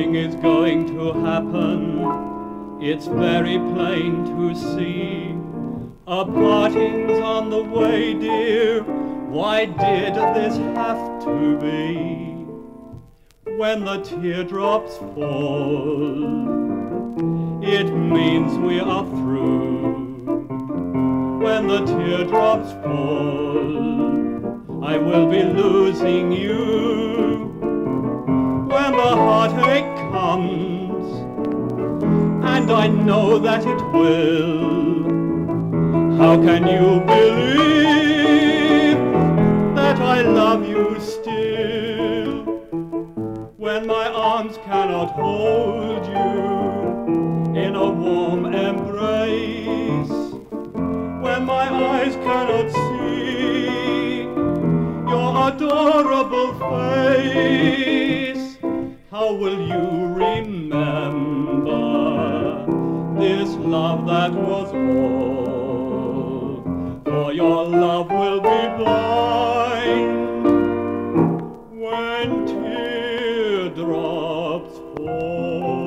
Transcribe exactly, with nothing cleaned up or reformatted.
Something is going to happen, it's very plain to see. A parting's on the way, dear, why did this have to be? When the teardrops fall, it means we are through. When the teardrops fall, I will be losing you. When the heartache comes, and I know that it will, how can you believe that I love you still? When my arms cannot hold you in a warm embrace, when my eyes cannot see your adorable face, how will you remember this love that was all? For your love will be blind when teardrops fall.